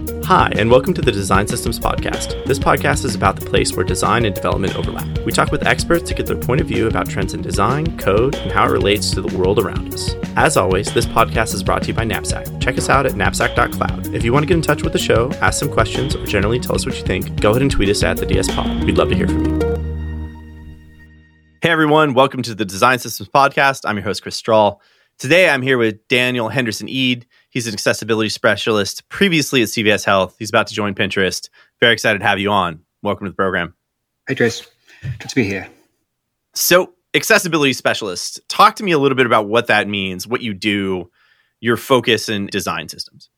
Hi, and welcome to the Design Systems Podcast. This podcast is about the place where design and development overlap. We talk with experts to get their point of view about trends in design, code, and how it relates to the world around us. As always, this podcast is brought to you by Knapsack. Check us out at knapsack.cloud. If you want to get in touch with the show, ask some questions, or generally tell us what you think, go ahead and tweet us at the DS Pod. We'd love to hear from you. Hey everyone, welcome to the Design Systems Podcast. I'm your host, Chris Strahl. Today I'm here with Daniel Henderson-Eade. He's an accessibility specialist previously at CVS Health. He's about to join Pinterest. Very excited to have you on. Welcome to the program. Hey, Chris. Good to be here. So, accessibility specialist, talk to me a little bit about what that means, what you do, your focus in design systems.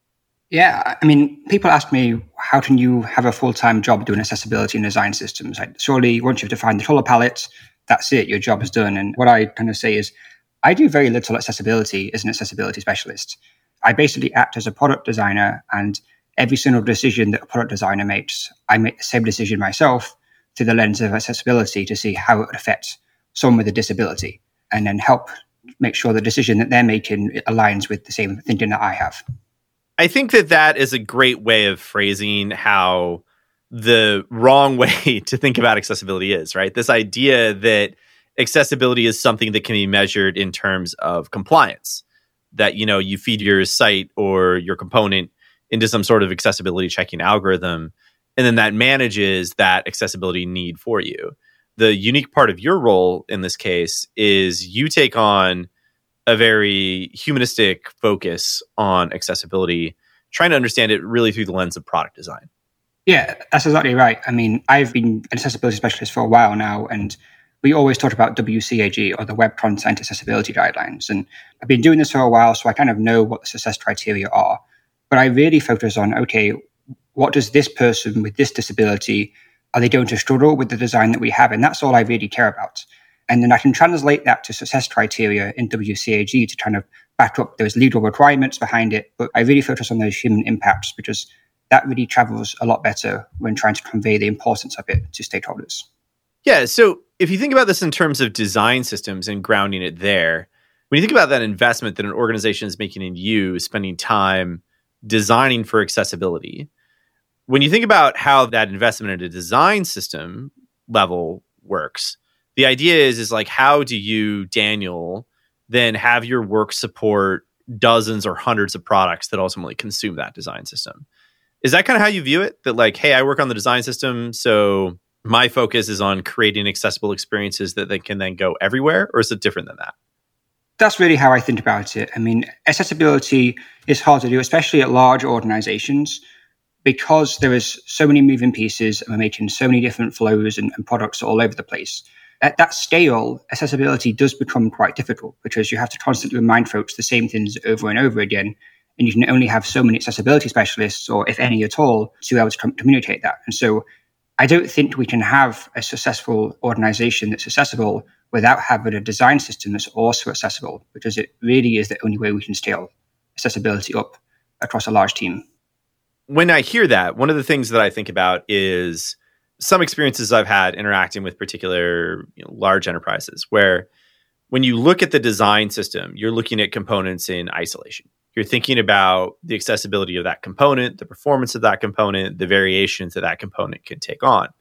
Yeah, I mean, people ask me, how can you have a full-time job doing accessibility and design systems? Surely, once you've defined the color palette, that's it, your job is done. And what I kind of say is, I do very little accessibility as an accessibility specialist. I basically act as a product designer, and every single decision that a product designer makes, I make the same decision myself through the lens of accessibility to see how it would affect someone with a disability, and then help make sure the decision that they're making aligns with the same thinking that I have. I think that is a great way of phrasing how the wrong way to think about accessibility is, right? This idea that accessibility is something that can be measured in terms of compliance. That, you know, you feed your site or your component into some sort of accessibility checking algorithm, and then that manages that accessibility need for you. The unique part of your role in this case is you take on a very humanistic focus on accessibility, trying to understand it really through the lens of product design. Yeah, that's exactly right. I mean, I've been an accessibility specialist for a while now, and we always talk about WCAG, or the Web Content Accessibility Guidelines. And I've been doing this for a while, so I kind of know what the success criteria are. But I really focus on, okay, what does this person with this disability, are they going to struggle with the design that we have? And that's all I really care about. And then I can translate that to success criteria in WCAG to kind of back up those legal requirements behind it. But I really focus on those human impacts, because that really travels a lot better when trying to convey the importance of it to stakeholders. Yeah, so if you think about this in terms of design systems and grounding it there, when you think about that investment that an organization is making in you, spending time designing for accessibility, when you think about how that investment at a design system level works, the idea is like, how do you, Daniel, then have your work support dozens or hundreds of products that ultimately consume that design system? Is that kind of how you view it? That like, hey, I work on the design system, so my focus is on creating accessible experiences that they can then go everywhere, or is it different than that? That's really how I think about it. I mean, accessibility is hard to do, especially at large organizations, because there is so many moving pieces and we're making so many different flows and products all over the place. At that scale, accessibility does become quite difficult, because you have to constantly remind folks the same things over and over again. And you can only have so many accessibility specialists, or if any at all, to be able to communicate that. And so I don't think we can have a successful organization that's accessible without having a design system that's also accessible, because it really is the only way we can scale accessibility up across a large team. When I hear that, one of the things that I think about is some experiences I've had interacting with particular large enterprises, where when you look at the design system, you're looking at components in isolation. You're thinking about the accessibility of that component, the performance of that component, the variations that that component can take on.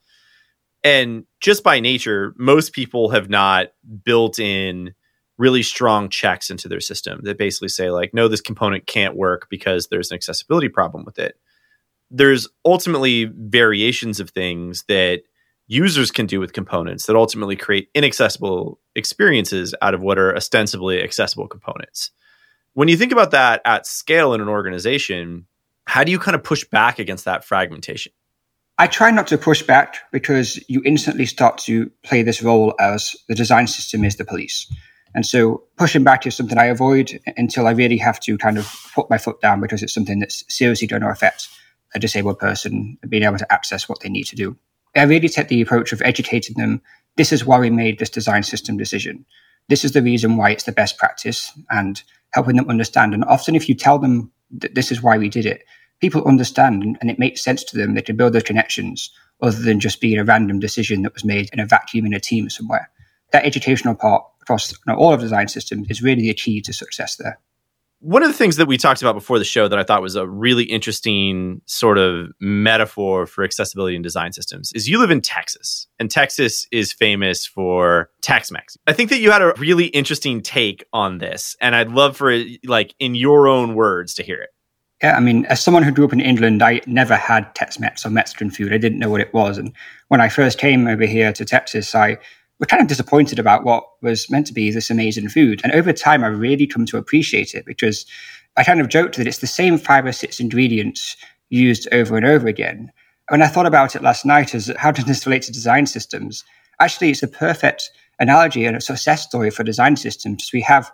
And just by nature, most people have not built in really strong checks into their system that basically say like, no, this component can't work because there's an accessibility problem with it. There's ultimately variations of things that users can do with components that ultimately create inaccessible experiences out of what are ostensibly accessible components. When you think about that at scale in an organization, how do you kind of push back against that fragmentation? I try not to push back, because you instantly start to play this role as the design system is the police. And so pushing back is something I avoid until I really have to kind of put my foot down, because it's something that's seriously going to affect a disabled person being able to access what they need to do. I really take the approach of educating them. This is why we made this design system decision. This is the reason why it's the best practice, and helping them understand. And often if you tell them that this is why we did it, people understand and it makes sense to them. They can build those connections other than just being a random decision that was made in a vacuum in a team somewhere. That educational part across all of design systems is really the key to success there. One of the things that we talked about before the show that I thought was a really interesting sort of metaphor for accessibility in design systems is you live in Texas, and Texas is famous for Tex-Mex. I think that you had a really interesting take on this, and I'd love for it, like, in your own words to hear it. Yeah, I mean, as someone who grew up in England, I never had Tex-Mex or Mexican food. I didn't know what it was. And when I first came over here to Texas, I was kind of disappointed about what was meant to be this amazing food. And over time, I really come to appreciate it because I kind of joked that it's the same 5 or 6 ingredients used over and over again. When I thought about it last night as how does this relate to design systems, actually, it's a perfect analogy and a success story for design systems. We have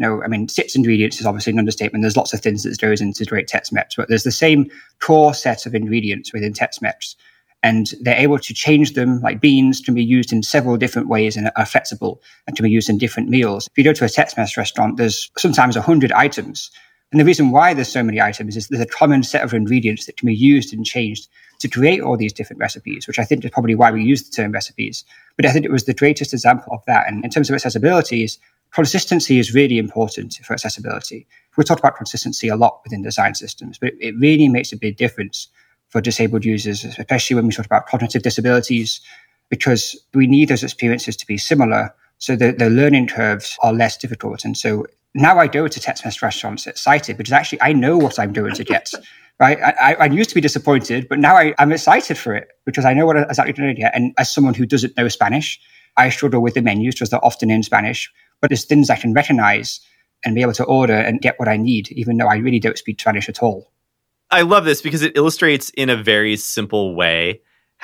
6 ingredients is obviously an understatement. There's lots of things that goes into great Tex-Mex, but there's the same core set of ingredients within Tex-Mex. And they're able to change them, like beans can be used in several different ways and are flexible and can be used in different meals. If you go to a Tex-Mex restaurant, there's sometimes 100 items. And the reason why there's so many items is there's a common set of ingredients that can be used and changed to create all these different recipes, which I think is probably why we use the term recipes. But I think it was the greatest example of that. And in terms of accessibility, consistency is really important for accessibility. We talk about consistency a lot within design systems, but it really makes a big difference for disabled users, especially when we talk about cognitive disabilities, because we need those experiences to be similar so that the learning curves are less difficult. And so now I go to Tex-Mex restaurants excited because actually I know what I'm going to get. Right? I used to be disappointed, but now I'm excited for it because I know what exactly I'm going to get. And as someone who doesn't know Spanish, I struggle with the menus because they're often in Spanish, but there's things I can recognize and be able to order and get what I need, even though I really don't speak Spanish at all. I love this because it illustrates in a very simple way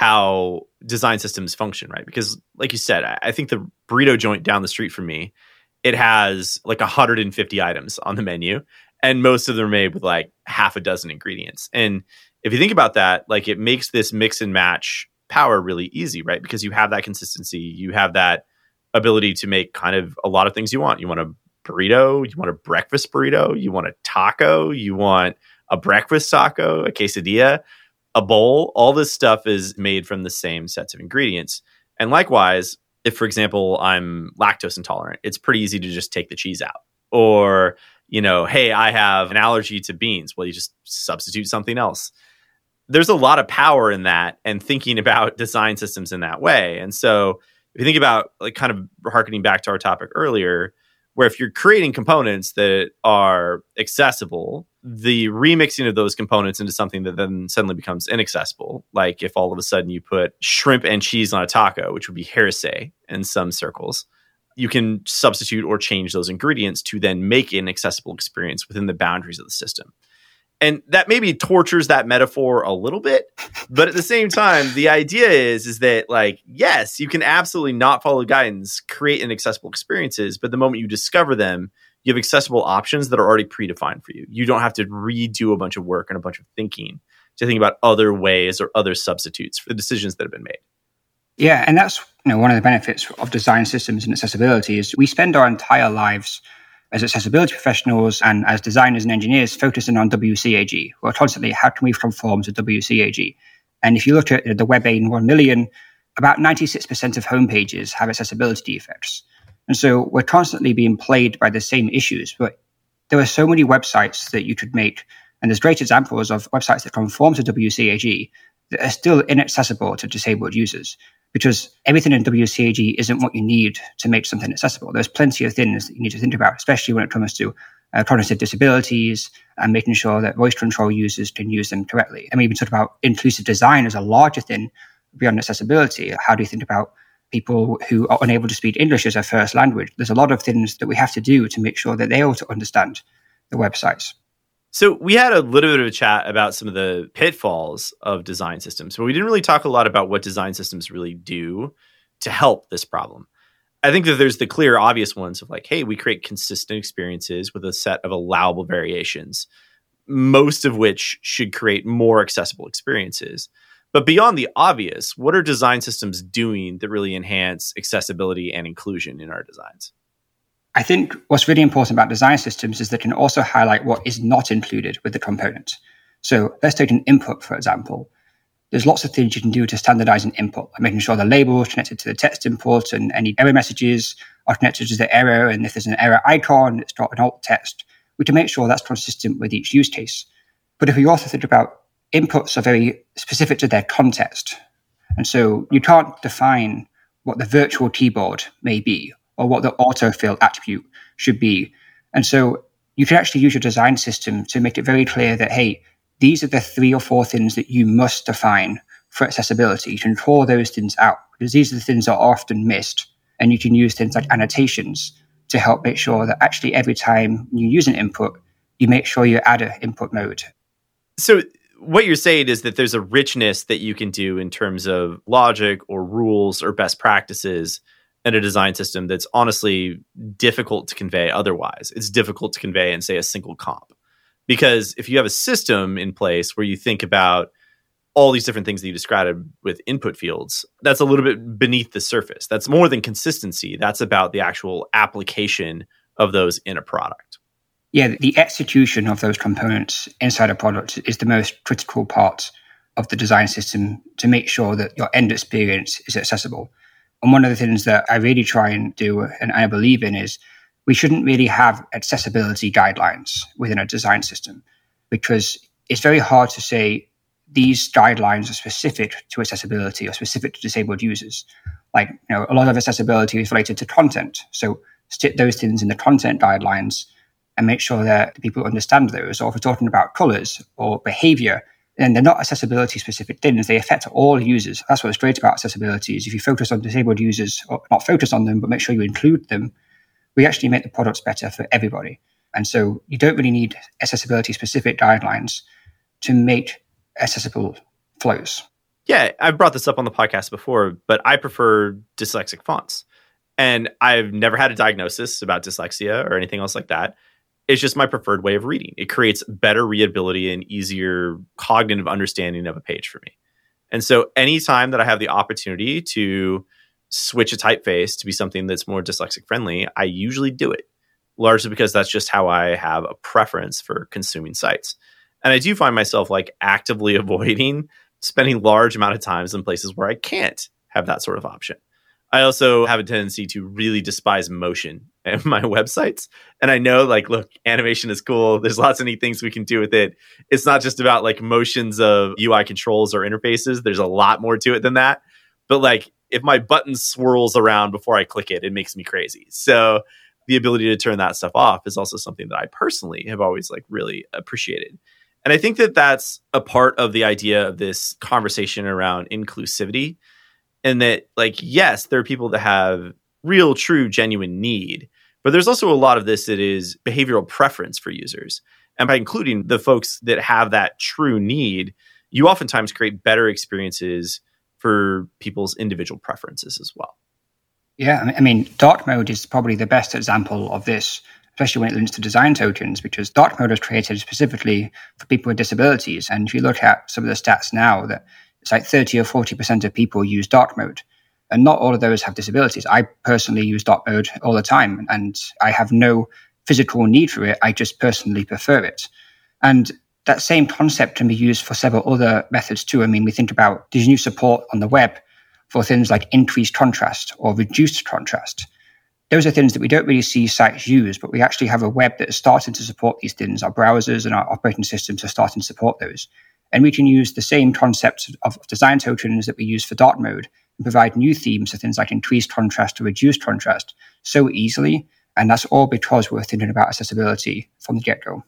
how design systems function, right? Because like you said, I think the burrito joint down the street from me, it has like 150 items on the menu, and most of them are made with like half a dozen ingredients. And if you think about that, like it makes this mix and match power really easy, right? Because you have that consistency, you have that ability to make kind of a lot of things you want. You want a burrito, you want a breakfast burrito, you want a taco, you want a breakfast taco, a quesadilla, a bowl. All this stuff is made from the same sets of ingredients. And likewise, if, for example, I'm lactose intolerant, it's pretty easy to just take the cheese out. Or, hey, I have an allergy to beans. Well, you just substitute something else. There's a lot of power in that and thinking about design systems in that way. And so if you think about like kind of harkening back to our topic earlier, where if you're creating components that are accessible, the remixing of those components into something that then suddenly becomes inaccessible, like if all of a sudden you put shrimp and cheese on a taco, which would be heresy in some circles, you can substitute or change those ingredients to then make an accessible experience within the boundaries of the system. And that maybe tortures that metaphor a little bit, but at the same time, the idea is that, like, yes, you can absolutely not follow guidance, create inaccessible experiences, but the moment you discover them, you have accessible options that are already predefined for you. You don't have to redo a bunch of work and a bunch of thinking to think about other ways or other substitutes for the decisions that have been made. Yeah, and that's one of the benefits of design systems and accessibility is we spend our entire lives as accessibility professionals and as designers and engineers focusing on WCAG. We're constantly, how can we conform to WCAG? And if you look at the WebAIM 1 million, about 96% of homepages have accessibility defects. And so we're constantly being plagued by the same issues. But there are so many websites that you could make, and there's great examples of websites that conform to WCAG that are still inaccessible to disabled users, because everything in WCAG isn't what you need to make something accessible. There's plenty of things that you need to think about, especially when it comes to cognitive disabilities and making sure that voice control users can use them correctly. And we even talk about inclusive design as a larger thing beyond accessibility. How do you think about people who are unable to speak English as their first language? There's a lot of things that we have to do to make sure that they're able to understand the websites. So we had a little bit of a chat about some of the pitfalls of design systems, but we didn't really talk a lot about what design systems really do to help this problem. I think that there's the clear, obvious ones of like, hey, we create consistent experiences with a set of allowable variations, most of which should create more accessible experiences. But beyond the obvious, what are design systems doing that really enhance accessibility and inclusion in our designs? I think what's really important about design systems is they can also highlight what is not included with the component. So let's take an input, for example. There's lots of things you can do to standardize an input, like making sure the label is connected to the text input and any error messages are connected to the error. And if there's an error icon, it's got an alt text. we can make sure that's consistent with each use case. But if we also think about inputs are very specific to their context, and so you can't define what the virtual keyboard may be or what the autofill attribute should be. And so you can actually use your design system to make it very clear that, hey, these are the 3 or 4 things that you must define for accessibility. You can call those things out because these are the things that are often missed. And you can use things like annotations to help make sure that actually every time you use an input, you make sure you add an input mode. So what you're saying is that there's a richness that you can do in terms of logic or rules or best practices in a design system that's honestly difficult to convey otherwise. It's difficult to convey in, say, a single comp. Because if you have a system in place where you think about all these different things that you described with input fields, that's a little bit beneath the surface. That's more than consistency. That's about the actual application of those in a product. Yeah, the execution of those components inside a product is the most critical part of the design system to make sure that your end experience is accessible. And one of the things that I really try and do, and I believe in, is we shouldn't really have accessibility guidelines within a design system, because it's very hard to say these guidelines are specific to accessibility or specific to disabled users. Like, a lot of accessibility is related to content. So stick those things in the content guidelines and make sure that people understand those. Or if we're talking about colors or behavior, then they're not accessibility specific things. They affect all users. That's what's great about accessibility is if you focus on disabled users, or not focus on them, but make sure you include them, we actually make the products better for everybody. And so you don't really need accessibility specific guidelines to make accessible flows. Yeah, I've brought this up on the podcast before, but I prefer dyslexic fonts. And I've never had a diagnosis about dyslexia or anything else like that. It's just my preferred way of reading. It creates better readability and easier cognitive understanding of a page for me. And so anytime that I have the opportunity to switch a typeface to be something that's more dyslexic friendly, I usually do it, largely because that's just how I have a preference for consuming sites. And I do find myself like actively avoiding spending large amount of times in places where I can't have that sort of option. I also have a tendency to really despise motion in my websites. And I know, like, look, animation is cool. There's lots of neat things we can do with it. It's not just about like motions of UI controls or interfaces. There's a lot more to it than that. But like, if my button swirls around before I click it, it makes me crazy. So the ability to turn that stuff off is also something that I personally have always like really appreciated. And I think that that's a part of the idea of this conversation around inclusivity. And that, like, yes, there are people that have real, true, genuine need, but there's also a lot of this that is behavioral preference for users. And by including the folks that have that true need, you oftentimes create better experiences for people's individual preferences as well. Yeah, I mean, dark mode is probably the best example of this, especially when it links to design tokens, because dark mode was created specifically for people with disabilities. And if you look at some of the stats now, that it's like 30 or 40% of people use dark mode. And not all of those have disabilities. I personally use dark mode all the time, and I have no physical need for it. I just personally prefer it. And that same concept can be used for several other methods too. I mean, we think about there's new support on the web for things like increased contrast or reduced contrast. Those are things that we don't really see sites use, but we actually have a web that is starting to support these things. Our browsers and our operating systems are starting to support those. And we can use the same concepts of design tokens that we use for dark mode and provide new themes for things like increased contrast or reduced contrast so easily. And that's all because we're thinking about accessibility from the get-go.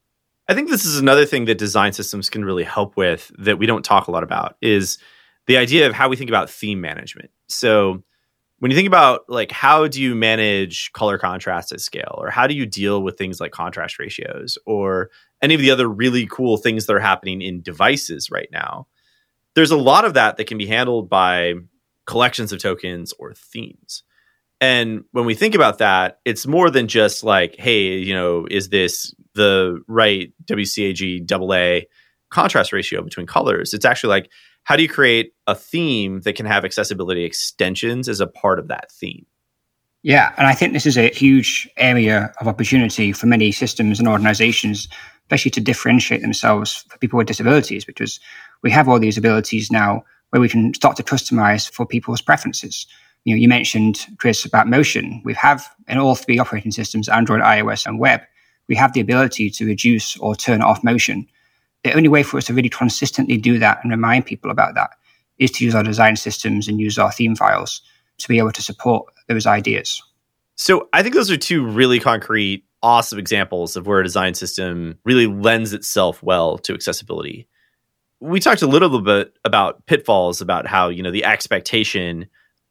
I think this is another thing that design systems can really help with that we don't talk a lot about is the idea of how we think about theme management. So when you think about, like, how do you manage color contrast at scale, or how do you deal with things like contrast ratios or any of the other really cool things that are happening in devices right now, there's a lot of that can be handled by collections of tokens or themes. And when we think about that, it's more than just like, hey, is this the right WCAG AA contrast ratio between colors? It's actually like, how do you create a theme that can have accessibility extensions as a part of that theme? Yeah, and I think this is a huge area of opportunity for many systems and organizations, especially to differentiate themselves for people with disabilities, because we have all these abilities now where we can start to customize for people's preferences. You mentioned, Chris, about motion. We have in all three operating systems, Android, iOS, and web, we have the ability to reduce or turn off motion. The only way for us to really consistently do that and remind people about that is to use our design systems and use our theme files to be able to support those ideas. So I think those are two really concrete, awesome examples of where a design system really lends itself well to accessibility. We talked a little bit about pitfalls, about how, the expectation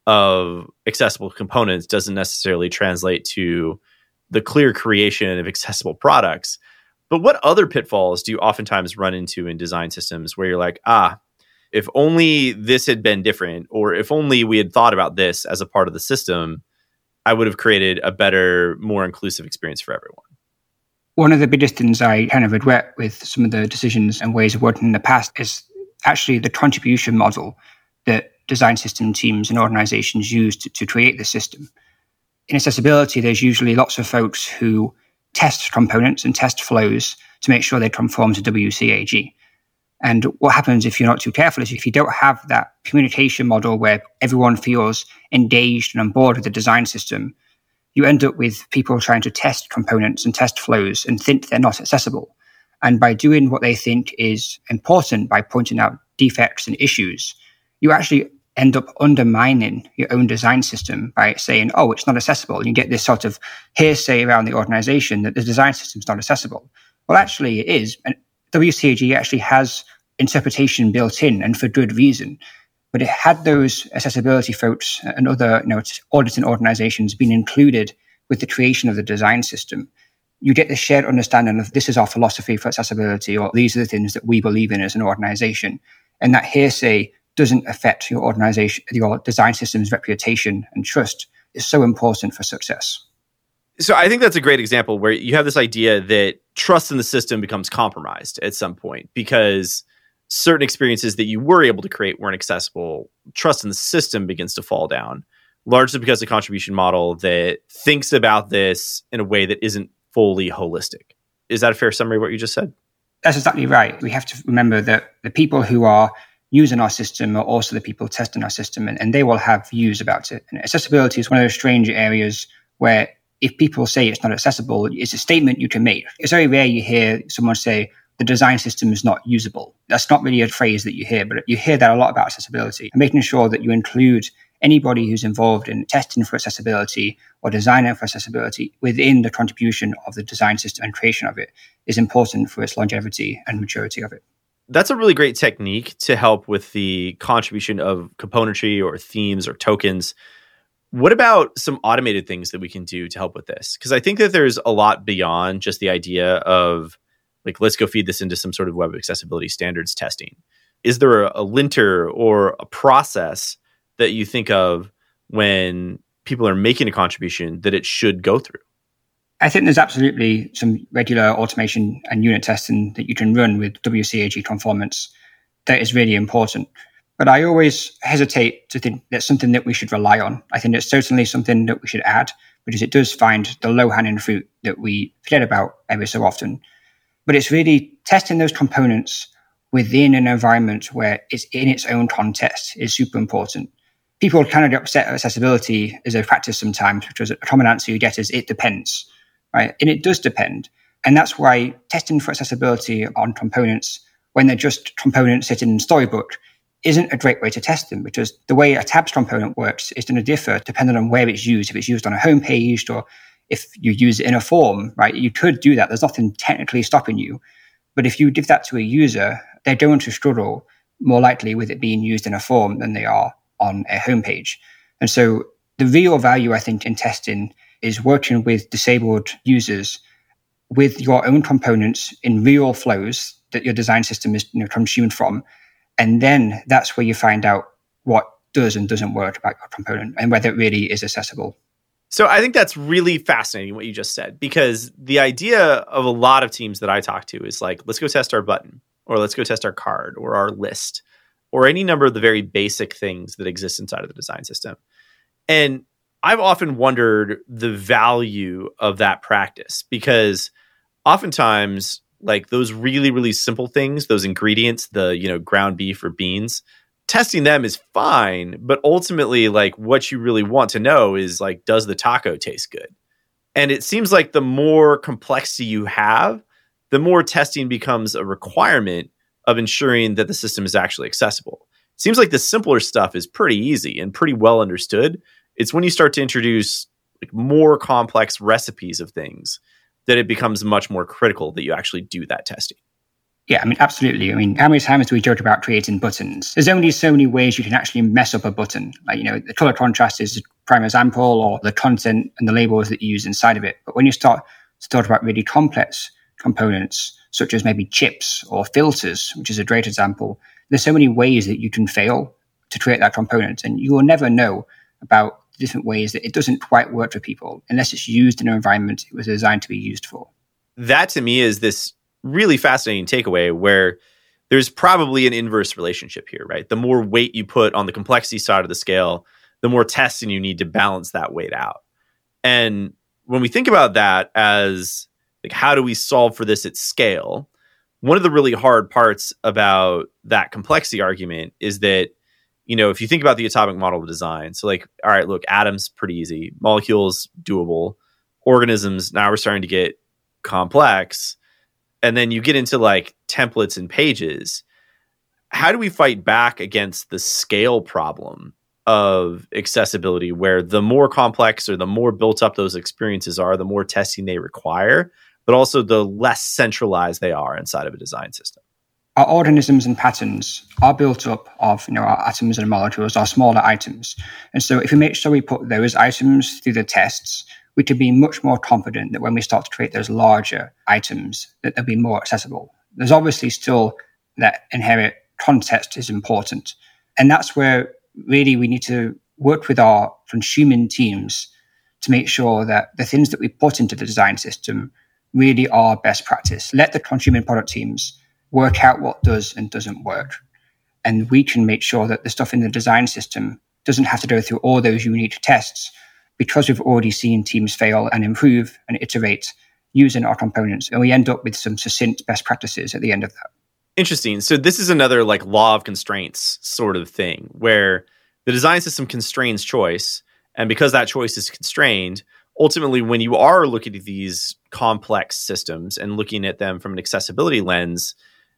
of accessible components doesn't necessarily translate to the clear creation of accessible products. But what other pitfalls do you oftentimes run into in design systems where you're like, if only this had been different, or if only we had thought about this as a part of the system, I would have created a better, more inclusive experience for everyone? One of the biggest things I kind of regret with some of the decisions and ways of working in the past is actually the contribution model that design system teams and organizations use to create the system. In accessibility, there's usually lots of folks who test components and test flows to make sure they conform to WCAG. And what happens if you're not too careful is if you don't have that communication model where everyone feels engaged and on board with the design system, you end up with people trying to test components and test flows and think they're not accessible. And by doing what they think is important, by pointing out defects and issues, you actually end up undermining your own design system by saying, oh, it's not accessible. And you get this sort of hearsay around the organization that the design system is not accessible. Well, actually it is. And WCAG actually has interpretation built in, and for good reason. But it had those accessibility folks and other auditing organizations being included with the creation of the design system, you get this shared understanding of this is our philosophy for accessibility, or these are the things that we believe in as an organization. And that hearsay doesn't affect your organization, your design system's reputation and trust is so important for success. So I think that's a great example where you have this idea that trust in the system becomes compromised at some point because certain experiences that you were able to create weren't accessible. Trust in the system begins to fall down, largely because the contribution model that thinks about this in a way that isn't fully holistic. Is that a fair summary of what you just said? That's exactly right. We have to remember that the people who are using our system are also the people testing our system, and they will have views about it. And accessibility is one of those strange areas where if people say it's not accessible, it's a statement you can make. It's very rare you hear someone say, the design system is not usable. That's not really a phrase that you hear, but you hear that a lot about accessibility. And making sure that you include anybody who's involved in testing for accessibility or designing for accessibility within the contribution of the design system and creation of it is important for its longevity and maturity of it. That's a really great technique to help with the contribution of componentry or themes or tokens. What about some automated things that we can do to help with this? Because I think that there's a lot beyond just the idea of let's go feed this into some sort of web accessibility standards testing. Is there a linter or a process that you think of when people are making a contribution that it should go through? I think there's absolutely some regular automation and unit testing that you can run with WCAG conformance that is really important. But I always hesitate to think that's something that we should rely on. I think it's certainly something that we should add because it does find the low-hanging fruit that we forget about every so often. But it's really testing those components within an environment where it's in its own context is super important. People kind of get upset at accessibility as a practice sometimes, because a common answer you get is it depends, right? And it does depend. And that's why testing for accessibility on components, when they're just components sitting in Storybook, isn't a great way to test them, because the way a tabs component works is going to differ depending on where it's used. If it's used on a home page or if you use it in a form, right? You could do that. There's nothing technically stopping you. But if you give that to a user, they're going to struggle more likely with it being used in a form than they are on a homepage. And so the real value, I think, in testing is working with disabled users with your own components in real flows that your design system is consumed from. And then that's where you find out what does and doesn't work about your component and whether it really is accessible. So I think that's really fascinating what you just said, because the idea of a lot of teams that I talk to is let's go test our button, or let's go test our card or our list, or any number of the very basic things that exist inside of the design system. And I've often wondered the value of that practice, because oftentimes those really, really simple things, those ingredients, the, ground beef or beans, testing them is fine, but ultimately, what you really want to know is, does the taco taste good? And it seems like the more complexity you have, the more testing becomes a requirement of ensuring that the system is actually accessible. It seems like the simpler stuff is pretty easy and pretty well understood. It's when you start to introduce like more complex recipes of things that it becomes much more critical that you actually do that testing. Yeah, I mean, absolutely. I mean, how many times do we joke about creating buttons? There's only so many ways you can actually mess up a button. Like, the color contrast is a prime example, or the content and the labels that you use inside of it. But when you start to talk about really complex components, such as maybe chips or filters, which is a great example, there's so many ways that you can fail to create that component. And you will never know about the different ways that it doesn't quite work for people unless it's used in an environment it was designed to be used for. That to me is this really fascinating takeaway where there's probably an inverse relationship here, right? The more weight you put on the complexity side of the scale, the more testing you need to balance that weight out. And when we think about that as like, how do we solve for this at scale? One of the really hard parts about that complexity argument is that, if you think about the atomic model of design, so like, all right, look, atoms, pretty easy. Molecules, doable. Organisms, now we're starting to get complex. And then you get into like templates and pages. How do we fight back against the scale problem of accessibility, where the more complex or the more built up those experiences are, the more testing they require, but also the less centralized they are inside of a design system? Our organisms and patterns are built up of, our atoms and molecules, our smaller items. And so if we make sure we put those items through the tests, we can be much more confident that when we start to create those larger items, that they'll be more accessible. There's obviously still that inherent context is important. And that's where really we need to work with our consuming teams to make sure that the things that we put into the design system really are best practice. Let the consuming product teams work out what does and doesn't work. And we can make sure that the stuff in the design system doesn't have to go through all those unique tests, because we've already seen teams fail and improve and iterate using our components. And we end up with some succinct best practices at the end of that. Interesting. So this is another like law of constraints sort of thing, where the design system constrains choice. And because that choice is constrained, ultimately, when you are looking at these complex systems and looking at them from an accessibility lens,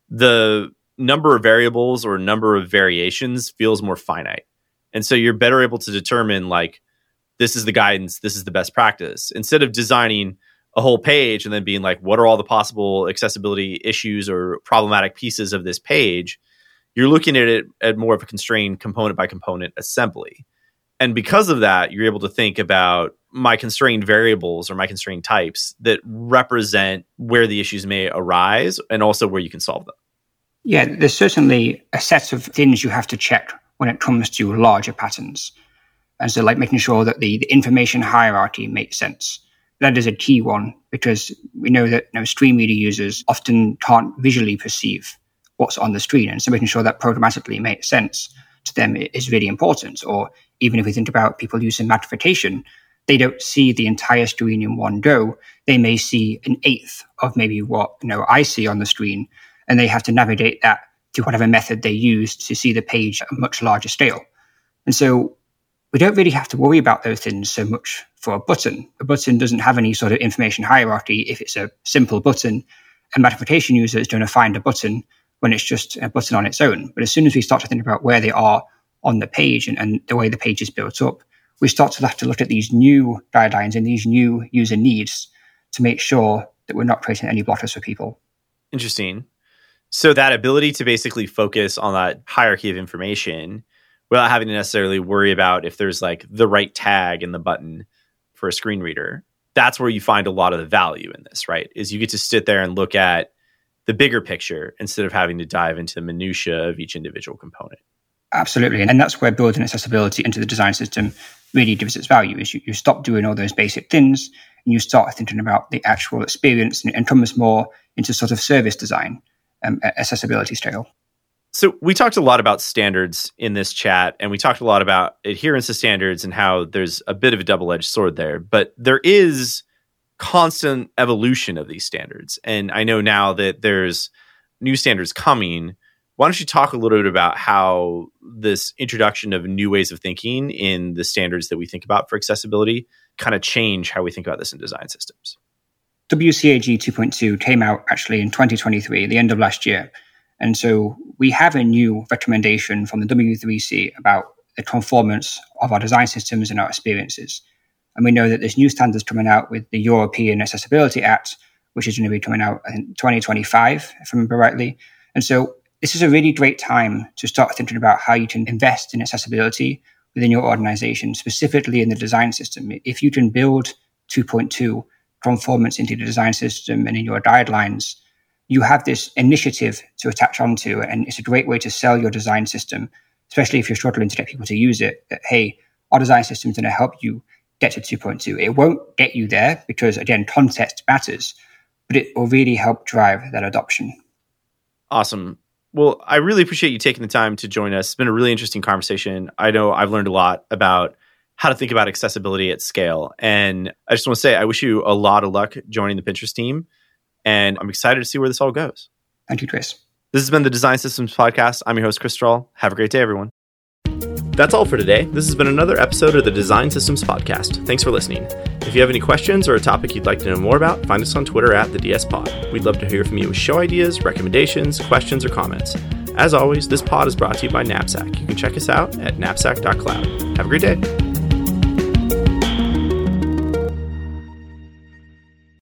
the number of variables or number of variations feels more finite. And so you're better able to determine like, this is the guidance, this is the best practice, instead of designing a whole page and then being like, what are all the possible accessibility issues or problematic pieces of this page? You're looking at it at more of a constrained component by component assembly. And because of that, you're able to think about my constrained variables or my constrained types that represent where the issues may arise and also where you can solve them. Yeah, there's certainly a set of things you have to check when it comes to larger patterns. And so like making sure that the information hierarchy makes sense. That is a key one, because we know that screen reader users often can't visually perceive what's on the screen. And so making sure that programmatically makes sense to them is really important. Or even if we think about people using magnification, they don't see the entire screen in one go. They may see an eighth of maybe what I see on the screen, and they have to navigate that through whatever method they use to see the page at a much larger scale. And so we don't really have to worry about those things so much for a button. A button doesn't have any sort of information hierarchy if it's a simple button. A magnification user is going to find a button when it's just a button on its own. But as soon as we start to think about where they are on the page and the way the page is built up, we start to have to look at these new guidelines and these new user needs to make sure that we're not creating any blockers for people. Interesting. So that ability to basically focus on that hierarchy of information without having to necessarily worry about if there's like the right tag in the button for a screen reader, that's where you find a lot of the value in this, right? Is you get to sit there and look at the bigger picture instead of having to dive into the minutia of each individual component. Absolutely. And that's where building accessibility into the design system really gives its value, is you stop doing all those basic things and you start thinking about the actual experience and comes more into sort of service design, accessibility scale. So we talked a lot about standards in this chat, and we talked a lot about adherence to standards and how there's a bit of a double-edged sword there. But there is constant evolution of these standards. And I know now that there's new standards coming. Why don't you talk a little bit about how this introduction of new ways of thinking in the standards that we think about for accessibility kind of change how we think about this in design systems? WCAG 2.2 came out actually in 2023, the end of last year. And so we have a new recommendation from the W3C about the conformance of our design systems and our experiences. And we know that there's new standards coming out with the European Accessibility Act, which is going to be coming out in 2025, if I remember rightly. And so this is a really great time to start thinking about how you can invest in accessibility within your organization, specifically in the design system. If you can build 2.2 conformance into the design system and in your guidelines, you have this initiative to attach onto, and it's a great way to sell your design system, especially if you're struggling to get people to use it, that, hey, our design system is going to help you get to 2.2. It won't get you there because, again, context matters, but it will really help drive that adoption. Awesome. Well, I really appreciate you taking the time to join us. It's been a really interesting conversation. I know I've learned a lot about how to think about accessibility at scale. And I just want to say, I wish you a lot of luck joining the Pinterest team. And I'm excited to see where this all goes. Thank you, Chris. This has been the Design Systems Podcast. I'm your host, Chris Strahl. Have a great day, everyone. That's all for today. This has been another episode of the Design Systems Podcast. Thanks for listening. If you have any questions or a topic you'd like to know more about, find us on Twitter at the DS Pod. We'd love to hear from you with show ideas, recommendations, questions, or comments. As always, this pod is brought to you by Knapsack. You can check us out at knapsack.cloud. Have a great day.